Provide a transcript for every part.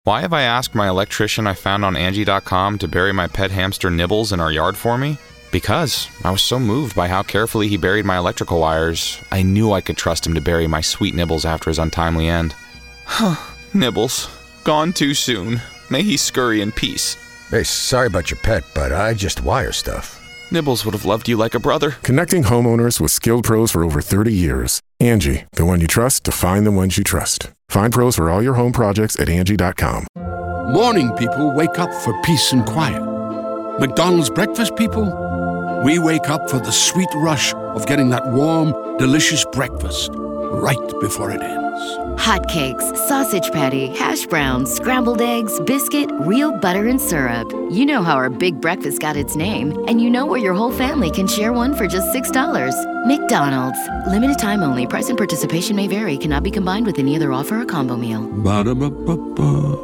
Why have I asked my electrician I found on Angie.com to bury my pet hamster Nibbles in our yard for me? Because I was so moved by how carefully he buried my electrical wires, I knew I could trust him to bury my sweet Nibbles after his untimely end. Nibbles, gone too soon. May he scurry in peace. Hey, sorry about your pet, but I just wire stuff. Nibbles would have loved you like a brother. Connecting homeowners with skilled pros for over 30 years. Angie, the one you trust to find the ones you trust. Find pros for all your home projects at Angie.com. Morning people wake up for peace and quiet. McDonald's breakfast people, we wake up for the sweet rush of getting that warm, delicious breakfast right before it ends. Hotcakes, sausage patty, hash browns, scrambled eggs, biscuit, real butter and syrup. You know how our big breakfast got its name, and you know where your whole family can share one for just $6. McDonald's. Limited time only. Price and participation may vary. Cannot be combined with any other offer or combo meal. Ba-da-ba-ba-ba.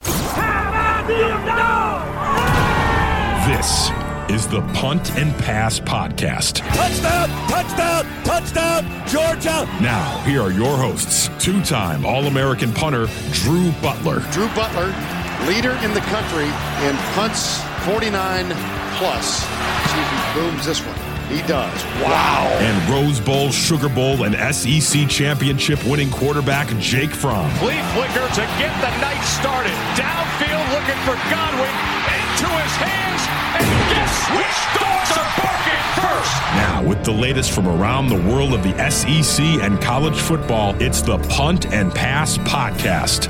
This is the Punt and Pass Podcast. Touchdown, touchdown, touchdown, Georgia. Now, here are your hosts, two-time All-American punter, Drew Butler. Drew Butler, leader in the country in punts 49 plus. See if he booms this one. He does. Wow. And Rose Bowl, Sugar Bowl, and SEC championship winning quarterback, Jake Fromm. Flea flicker to get the night started. Downfield looking for Godwin. Into his hands. And guess which dogs are barking first? Now, with the latest from around the world of the SEC and college football, it's the Punt and Pass Podcast.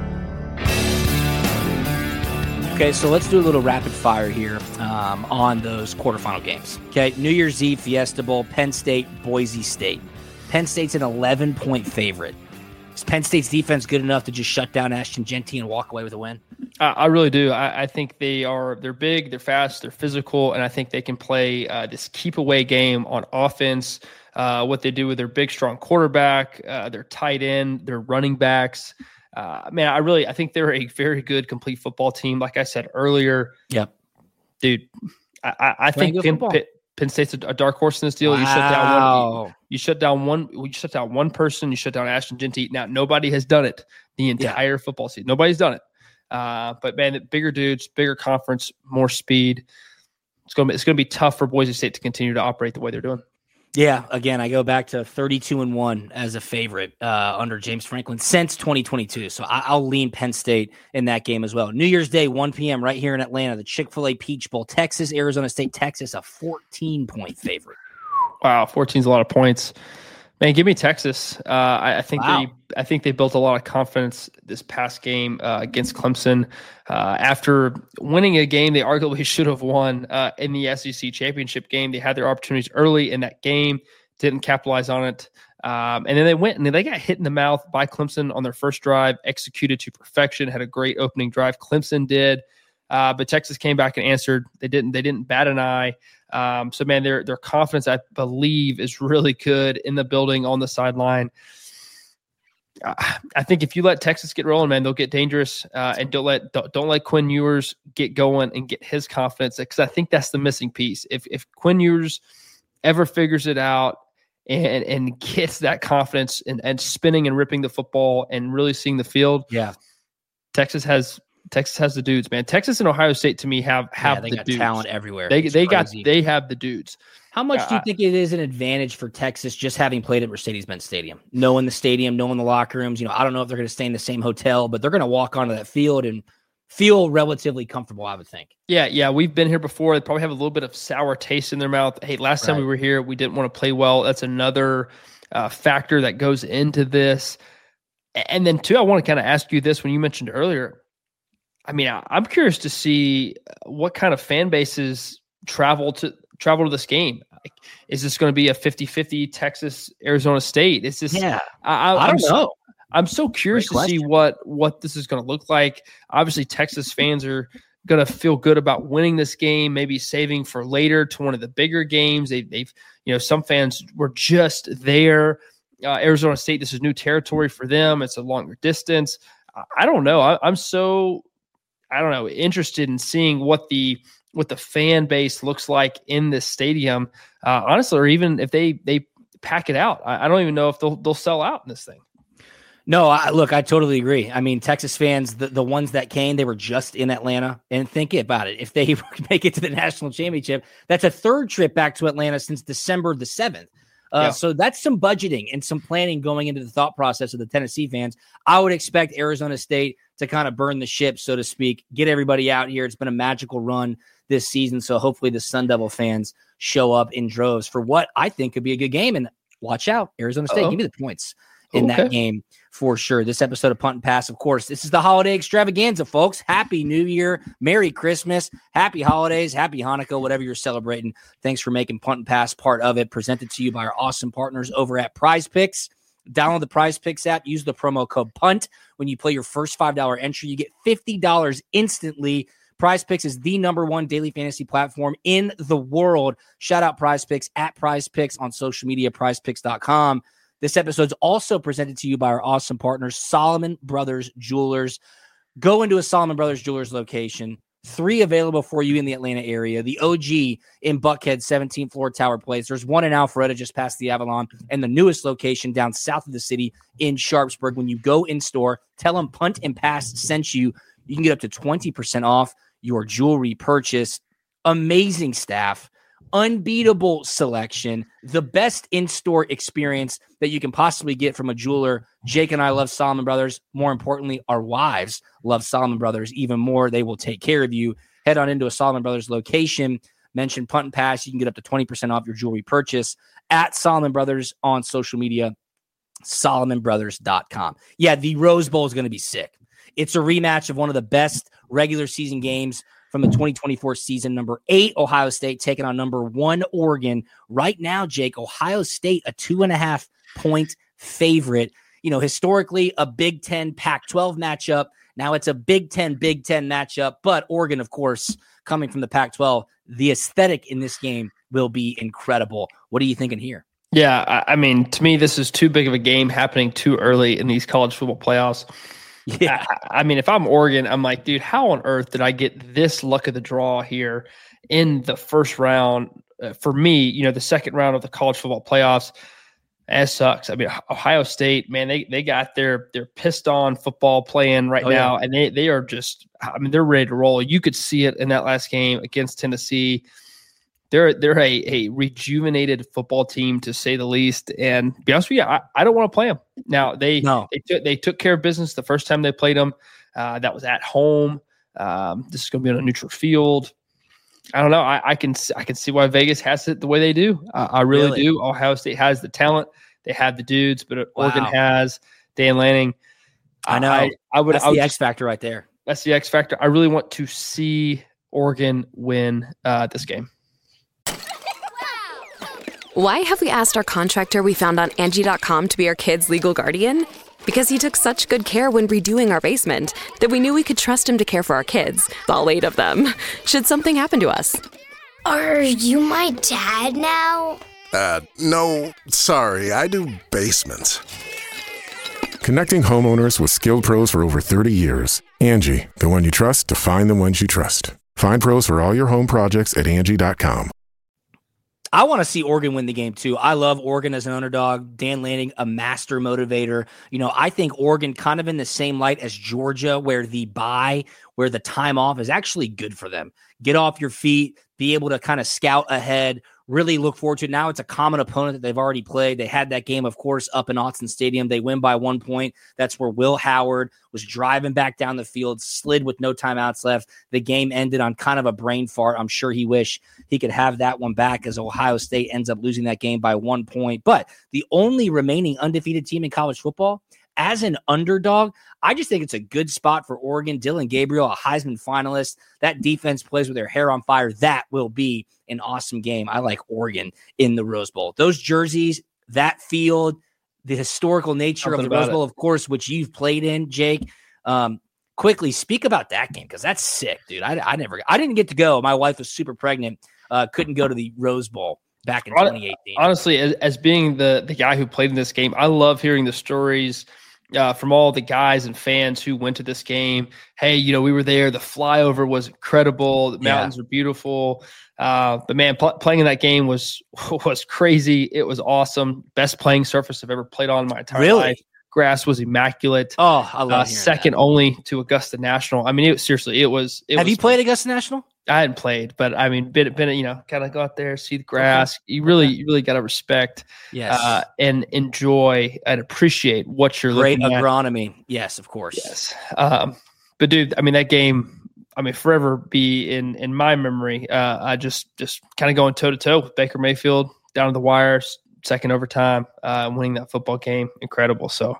Okay, so let's do a little rapid fire here on those quarterfinal games. Okay, New Year's Eve, Fiesta Bowl, Penn State, Boise State. Penn State's an 11-point favorite. Is Penn State's defense good enough to just shut down Ashton Genty and walk away with a win? I really do. I think they're big, they're fast, they're physical, and I think they can play this keep-away game on offense, what they do with their big, strong quarterback, their tight end, their running backs. I think they're a very good, complete football team. Like I said earlier, yep, dude, I think Penn State's a dark horse in this deal. Wow. You shut down one person. You shut down Ashton Genty. Now nobody has done it the entire football season. Nobody's done it. But man, bigger dudes, bigger conference, more speed. It's gonna be tough for Boise State to continue to operate the way they're doing. Yeah, again, I go back to 32-1 as a favorite under James Franklin since 2022. So I'll lean Penn State in that game as well. New Year's Day, 1 p.m. right here in Atlanta, the Chick-fil-A Peach Bowl, Texas, Arizona State, Texas, a 14-point favorite. Wow, 14 is a lot of points. Man, give me Texas. I think they built a lot of confidence this past game against Clemson. After winning a game they arguably should have won in the SEC championship game, they had their opportunities early in that game, didn't capitalize on it. And then they went and they got hit in the mouth by Clemson on their first drive, executed to perfection, had a great opening drive. Clemson did, but Texas came back and answered. They didn't bat an eye. So man, their confidence, I believe, is really good in the building on the sideline. I think if you let Texas get rolling, man, they'll get dangerous. And don't let Quinn Ewers get going and get his confidence, because I think that's the missing piece. If Quinn Ewers ever figures it out and gets that confidence and spinning and ripping the football and really seeing the field, Texas has the dudes, man. Texas and Ohio State, to me, have they the got dudes. Talent everywhere. They have the dudes. How much do you think it is an advantage for Texas just having played at Mercedes-Benz Stadium, knowing the stadium, knowing the locker rooms? I don't know if they're going to stay in the same hotel, but they're going to walk onto that field and feel relatively comfortable, I would think. Yeah, we've been here before. They probably have a little bit of sour taste in their mouth. Hey, last time we were here, we didn't want to play well. That's another factor that goes into this. And then, too, I want to kind of ask you this when you mentioned earlier. I mean, I'm curious to see what kind of fan bases travel to this game. Like, is this going to be a 50-50 Texas, Arizona State? Is this? Yeah, I don't know. I'm so curious to see what this is going to look like. Obviously, Texas fans are going to feel good about winning this game, maybe saving for later to one of the bigger games. They've some fans were just there. Arizona State, this is new territory for them. It's a longer distance. I don't know. I'm so interested in seeing what the fan base looks like in this stadium, honestly, or even if they pack it out. I don't even know if they'll sell out in this thing. No, I totally agree. I mean, Texas fans, the ones that came, they were just in Atlanta. And think about it. If they make it to the national championship, that's a third trip back to Atlanta since December the 7th. So that's some budgeting and some planning going into the thought process of the Tennessee fans. I would expect Arizona State to kind of burn the ship, so to speak, get everybody out here. It's been a magical run this season. So hopefully the Sun Devil fans show up in droves for what I think could be a good game. And watch out, Arizona State, give me the points in that game for sure. This episode of Punt and Pass, of course, this is the holiday extravaganza, folks. Happy New Year, Merry Christmas, Happy Holidays, Happy Hanukkah, whatever you're celebrating. Thanks for making Punt and Pass part of it. Presented to you by our awesome partners over at Prize Picks. Download the Prize Picks app. Use the promo code PUNT. When you play your first $5 entry, you get $50 instantly. Prize Picks is the #1 daily fantasy platform in the world. Shout out Prize Picks at Prize Picks on social media, prizepicks.com. This episode is also presented to you by our awesome partners, Solomon Brothers Jewelers. Go into a Solomon Brothers Jewelers location. 3 available for you in the Atlanta area. The OG in Buckhead, 17th floor Tower Place. There's one in Alpharetta just past the Avalon, and the newest location down south of the city in Sharpsburg. When you go in store, tell them Punt and Pass sent you. You can get up to 20% off your jewelry purchase. Amazing staff. Unbeatable selection, the best in-store experience that you can possibly get from a jeweler. Jake and I love Solomon Brothers. More importantly, our wives love Solomon Brothers even more. They will take care of you. Head on into a Solomon Brothers location. Mention Punt and Pass. You can get up to 20% off your jewelry purchase at Solomon Brothers on social media, SolomonBrothers.com. Yeah, the Rose Bowl is going to be sick. It's a rematch of one of the best regular season games from the 2024 season. Number 8, Ohio State taking on number 1, Oregon. Right now, Jake, Ohio State, a 2.5-point favorite. You know, historically, a Big Ten Pac-12 matchup. Now it's a Big Ten matchup. But Oregon, of course, coming from the Pac-12, the aesthetic in this game will be incredible. What are you thinking here? Yeah, I mean, to me, this is too big of a game happening too early in these college football playoffs. Yeah, I mean, if I'm Oregon, I'm like, dude, how on earth did I get this luck of the draw here in the first round? For me, you know, the second round of the college football playoffs, that sucks. I mean, Ohio State, man, they got their pissed on football playing right now, and they are just, I mean, they're ready to roll. You could see it in that last game against Tennessee. They're a rejuvenated football team, to say the least. And to be honest with you, I don't want to play them. Now, they took care of business the first time they played them. That was at home. This is going to be on a neutral field. I don't know. I can see why Vegas has it the way they do. I really do. Ohio State has the talent. They have the dudes, but Oregon has Dan Lanning. I know. That's the X factor right there. That's the X factor. I really want to see Oregon win this game. Why have we asked our contractor we found on Angie.com to be our kids' legal guardian? Because he took such good care when redoing our basement that we knew we could trust him to care for our kids, all 8 of them, should something happen to us. Are you my dad now? No, sorry, I do basements. Connecting homeowners with skilled pros for over 30 years. Angie, the one you trust to find the ones you trust. Find pros for all your home projects at Angie.com. I want to see Oregon win the game too. I love Oregon as an underdog. Dan Lanning, a master motivator. You know, I think Oregon kind of in the same light as Georgia, where the time off is actually good for them. Get off your feet, be able to kind of scout ahead, really look forward to it. Now it's a common opponent that they've already played. They had that game, of course, up in Autzen Stadium. They win by 1 point. That's where Will Howard was driving back down the field, slid with no timeouts left. The game ended on kind of a brain fart. I'm sure he wished he could have that one back, as Ohio State ends up losing that game by 1 point. But the only remaining undefeated team in college football, as an underdog, I just think it's a good spot for Oregon. Dylan Gabriel, a Heisman finalist. That defense plays with their hair on fire. That will be an awesome game. I like Oregon in the Rose Bowl. Those jerseys, that field, the historical nature of the Rose Bowl, of course, which you've played in, Jake. Quickly speak about that game, because that's sick, dude. I didn't get to go. My wife was super pregnant. Couldn't go to the Rose Bowl back in 2018. Honestly, as being the guy who played in this game, I love hearing the stories from all the guys and fans who went to this game. Hey, you know, we were there. The flyover was incredible. The mountains were beautiful. But man, playing in that game was crazy. It was awesome. Best playing surface I've ever played on in my entire life. grass was immaculate. Oh, I love second only to Augusta National. I mean, it was. Have you played Augusta National? I hadn't played, but I mean, been kind of go out there, see the grass. Okay. You really got to respect, and enjoy and appreciate what you're looking at. Great agronomy, yes, of course. Yes, but dude, I mean, that game, forever be in my memory. I just kind of going toe to toe with Baker Mayfield down to the wire, second overtime, winning that football game, incredible. So,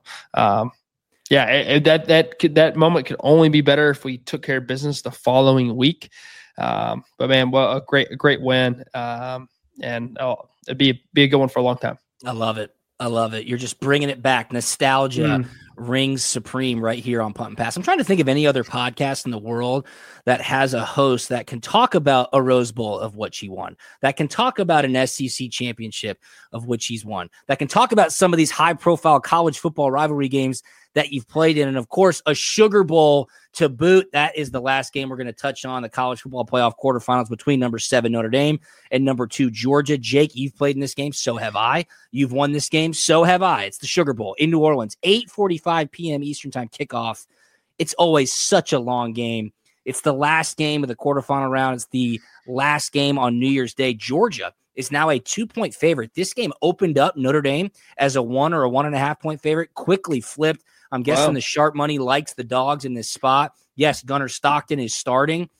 that moment could only be better if we took care of business the following week. But man, well, a great win. And it'd be a good one for a long time. I love it. You're just bringing it back. Nostalgia rings supreme right here on Punt and Pass. I'm trying to think of any other podcast in the world that has a host that can talk about a Rose Bowl of what she won, that can talk about an SEC championship of which he's won, that can talk about some of these high-profile college football rivalry games that you've played in, and of course, a Sugar Bowl to boot. That is the last game we're going to touch on, the college football playoff quarterfinals between number 7 Notre Dame and number 2 Georgia. Jake, you've played in this game, so have I. You've won this game, so have I. It's the Sugar Bowl in New Orleans, 8:45 p.m. Eastern time kickoff. It's always such a long game. It's the last game of the quarterfinal round. It's the last game on New Year's Day. Georgia is now a 2-point favorite. This game opened up Notre Dame as a 1 or a 1.5 point favorite, quickly flipped. I'm guessing the sharp money likes the dogs in this spot. Yes, Gunnar Stockton is starting.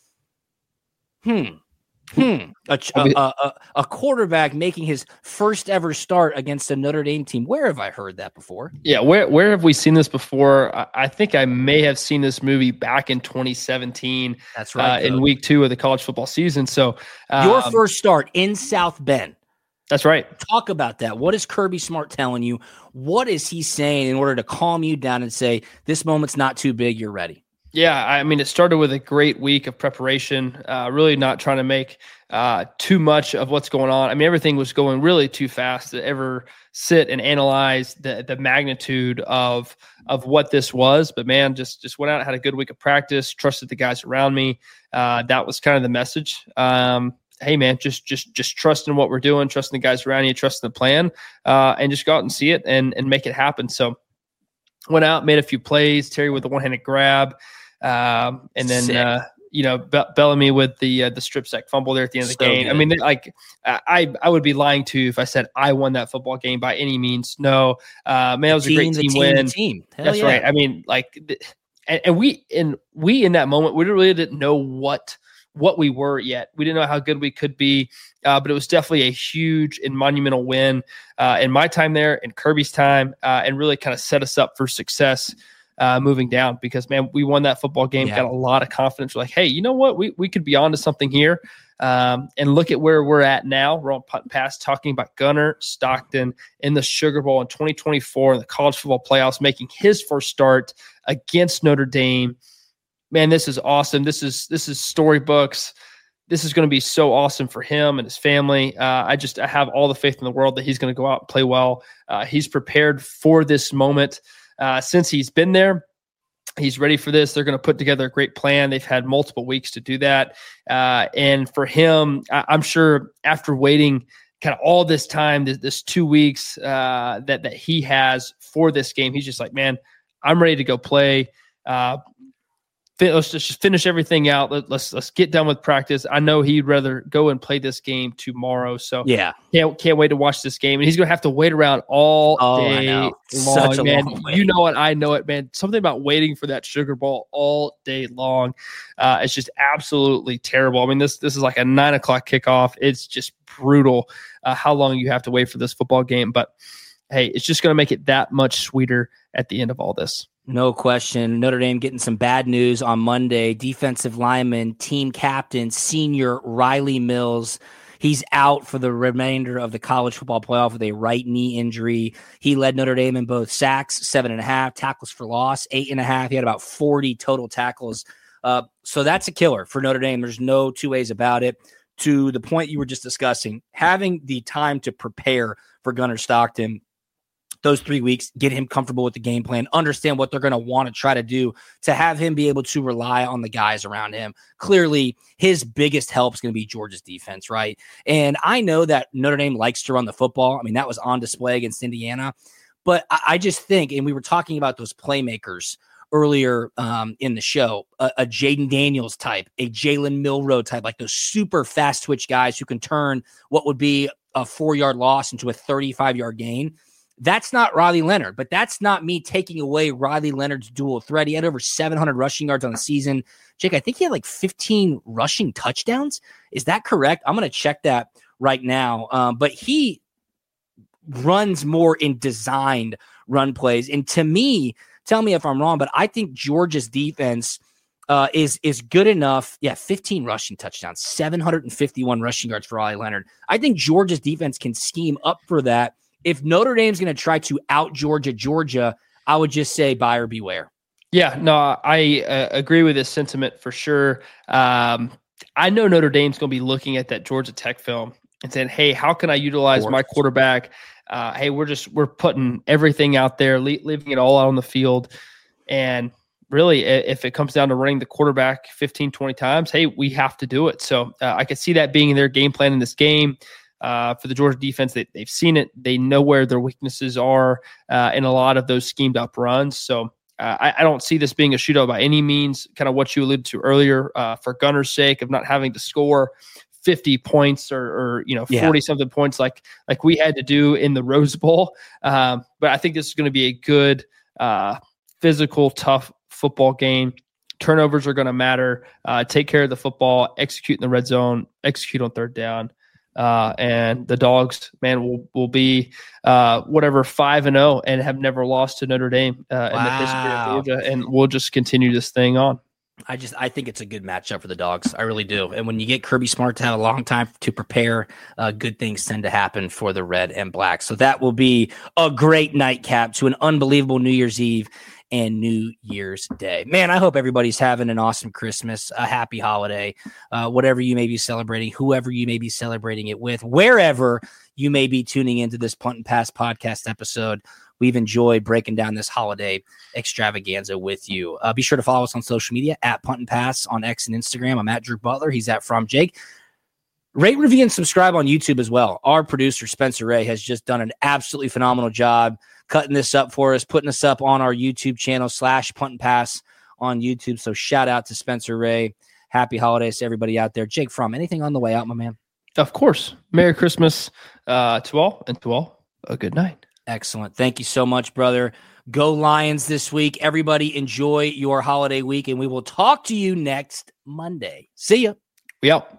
A quarterback making his first ever start against a Notre Dame team. Where have I heard that before? Yeah, where have we seen this before? I think I may have seen this movie back in 2017. That's right. In week 2 of the college football season. So your first start in South Bend. That's right. Talk about that. What is Kirby Smart telling you? What is he saying in order to calm you down and say, this moment's not too big, you're ready? Yeah, I mean, it started with a great week of preparation, really not trying to make too much of what's going on. I mean, everything was going really too fast to ever sit and analyze the magnitude of what this was. But man, just went out, had a good week of practice, trusted the guys around me. That was kind of the message. Hey man, just trusting what we're doing, trusting the guys around you, trusting the plan, and just go out and see it and make it happen. So went out, made a few plays, Terry with the one-handed grab, and then Bellamy with the strip sack fumble there at the end of the game. Good. I mean, I would be lying to you if I said I won that football game by any means. No, man, it was a great team win. That's right. I mean, and we in that moment, we really didn't know what we were yet. We didn't know how good we could be, but it was definitely a huge and monumental win in my time there, in Kirby's time, and really kind of set us up for success moving down because, man, we won that football game, got a lot of confidence. We're like, hey, you know what? We could be on to something here. And look at where we're at now. We're on Punt and Pass talking about Gunnar Stockton in the Sugar Bowl in 2024 in the college football playoffs, making his first start against Notre Dame. Man, this is awesome. This is storybooks. This is going to be so awesome for him and his family. I have all the faith in the world that he's going to go out and play well. He's prepared for this moment since he's been there. He's ready for this. They're going to put together a great plan. They've had multiple weeks to do that. And for him, I'm sure after waiting kind of all this time, this 2 weeks that he has for this game, he's just like, man, I'm ready to go play. Let's just finish everything out. Let's get done with practice. I know he'd rather go and play this game tomorrow. So yeah, can't wait to watch this game. And he's gonna have to wait around all day long. Such a man. long wait. You know it, I know it, man. Something about waiting for that Sugar Bowl all day long. It's just absolutely terrible. I mean, this is like a 9 o'clock kickoff. It's just brutal how long you have to wait for this football game. But hey, it's just gonna make it that much sweeter at the end of all this. No question. Notre Dame getting some bad news on Monday. Defensive lineman, team captain, senior Riley Mills. He's out for the remainder of the college football playoff with a right knee injury. He led Notre Dame in both sacks, 7.5, tackles for loss, 8.5. He had about 40 total tackles. So that's a killer for Notre Dame. There's no two ways about it. To the point you were just discussing, having the time to prepare for Gunnar Stockton, those 3 weeks, get him comfortable with the game plan, understand what they're going to want to try to do, to have him be able to rely on the guys around him. Clearly, his biggest help is going to be Georgia's defense, right? And I know that Notre Dame likes to run the football. I mean, that was on display against Indiana. But I just think, and we were talking about those playmakers earlier in the show, a Jaden Daniels type, a Jalen Milroe type, like those super fast twitch guys who can turn what would be a 4-yard loss into a 35-yard gain. That's not Riley Leonard, but that's not me taking away Riley Leonard's dual threat. He had over 700 rushing yards on the season. Jake, I think he had like 15 rushing touchdowns. Is that correct? I'm going to check that right now. But he runs more in designed run plays. And to me, tell me if I'm wrong, but I think Georgia's defense is good enough. Yeah, 15 rushing touchdowns, 751 rushing yards for Riley Leonard. I think Georgia's defense can scheme up for that. If Notre Dame's going to try to out Georgia, I would just say buyer beware. Yeah, no, I agree with this sentiment for sure. I know Notre Dame's going to be looking at that Georgia Tech film and saying, hey, how can I utilize my quarterback? Hey, we're putting everything out there, leaving it all out on the field. And really, if it comes down to running the quarterback 15, 20 times, hey, we have to do it. So I could see that being their game plan in this game. For the Georgia defense, they've seen it. They know where their weaknesses are in a lot of those schemed up runs. So I don't see this being a shootout by any means, kind of what you alluded to earlier, for Gunner's sake of not having to score 50 points or 40-something points like we had to do in the Rose Bowl. But I think this is going to be a good, physical, tough football game. Turnovers are going to matter. Take care of the football, execute in the red zone, execute on third down. And the Dogs, man, will be 5-0 and have never lost to Notre Dame in the history of Georgia, and we'll just continue this thing on. I think it's a good matchup for the Dogs. I really do. And when you get Kirby Smart to have a long time to prepare, good things tend to happen for the red and black. So that will be a great nightcap to an unbelievable New Year's Eve and New Year's Day. Man, I hope everybody's having an awesome Christmas, a happy holiday, whatever you may be celebrating, whoever you may be celebrating it with, wherever you may be tuning into this Punt and Pass podcast episode. We've enjoyed breaking down this holiday extravaganza with you. Be sure to follow us on social media at Punt and Pass on X and Instagram. I'm at Drew Butler. He's at From Jake. Rate, review, and subscribe on YouTube as well. Our producer, Spencer Ray, has just done an absolutely phenomenal job cutting this up for us, putting us up on our YouTube channel /Punt and Pass on YouTube. So shout out to Spencer Ray. Happy holidays to everybody out there. Jake Fromm, anything on the way out, my man? Of course. Merry Christmas to all, and to all, a good night. Excellent. Thank you so much, brother. Go Lions this week. Everybody enjoy your holiday week, and we will talk to you next Monday. See ya. We out.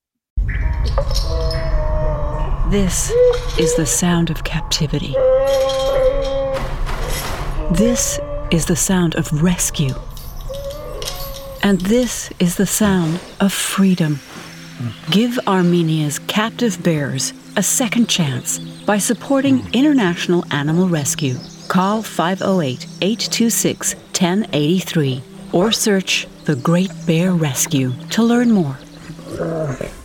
This is the sound of captivity. This is the sound of rescue. And this is the sound of freedom. Give Armenia's captive bears a second chance by supporting International Animal Rescue. Call 508-826-1083 or search The Great Bear Rescue to learn more.